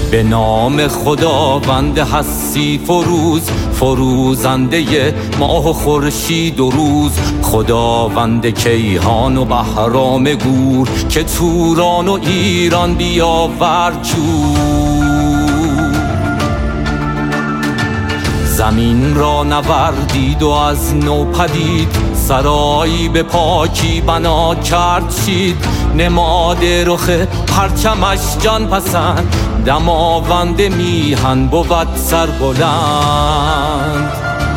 به نام خداوند هستی فروز، فروزنده ماه و خورشید و روز، خداوند کیهان و بهرام گور، که توران و ایران بیاورد جور. زمین را نوردید و از نو پدید، سرایی به پاکی بنا کرد شید، نماد رخ پرچمش جان پسند، دماوند میهن بود سربلند.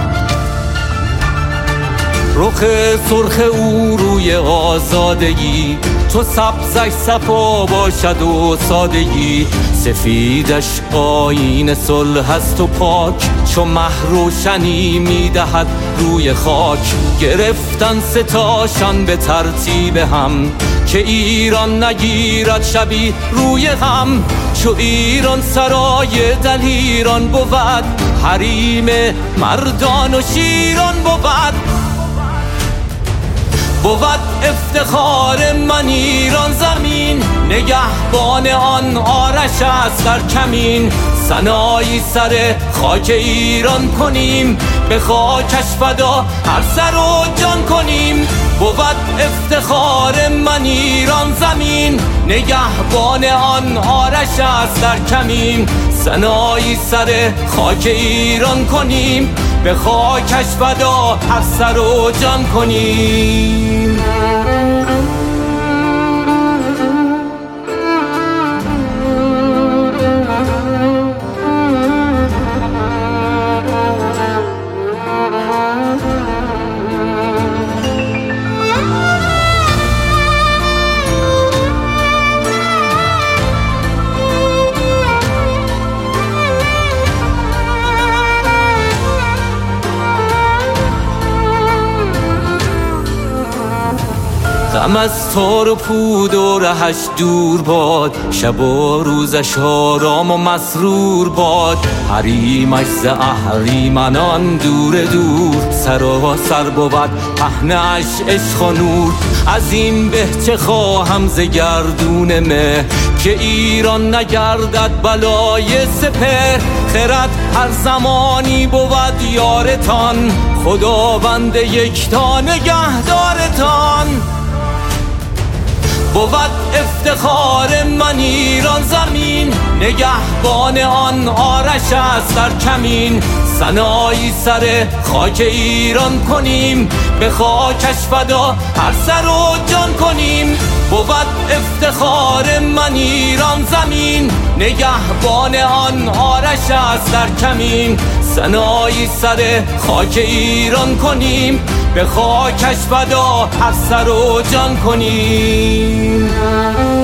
رخ سرخ او روی آزادگی، چو سبزش صفا باشد و سادگی، سفیدش آیین صلح است و پاک، چو مه روشنی میدهد روی خاک. گرفتن ستاشان به ترتیب هم، که ایران نگیرد شبی روی هم. چو ایران سرای دلیران بود، حریم مردان و شیران بود. بود افتخار من ایران زمین، نگهبان آن آرش است در کمین. ثنایی سر خاک ایران کنیم، به خاکش فدا هر سر و جان کنیم. بود افتخار من ایران زمین، نگهبان آن آرش است در کمین. ثنایی سر خاک ایران کنیم، به خاکش فدا هر سر و جان کنیم. غم از تار و پود و رهش دور باد، شب و روزش آرام و مسرور باد. حریمش ز اهریمنان دور دور، سراسر بود پهنه‌اش عشق و نور. از این به چه خواهم ز گردون مه، که ایران نگردد بلای سپهر. خرد هر زمانی بود یارتان، خداوند یکتا نگهدارتان. بود افتخار من ایران زمین، نگهبان آن آرش است در کمین. ثنایی سر خاک ایران کنیم، به خاکش فدا هر سر و جان کنیم. بود افتخار من ایران زمین، نگهبان آن آرش است در کمین. ثنایی سر خاک ایران کنیم، به خاکش فدا هر سر و جان کنیم.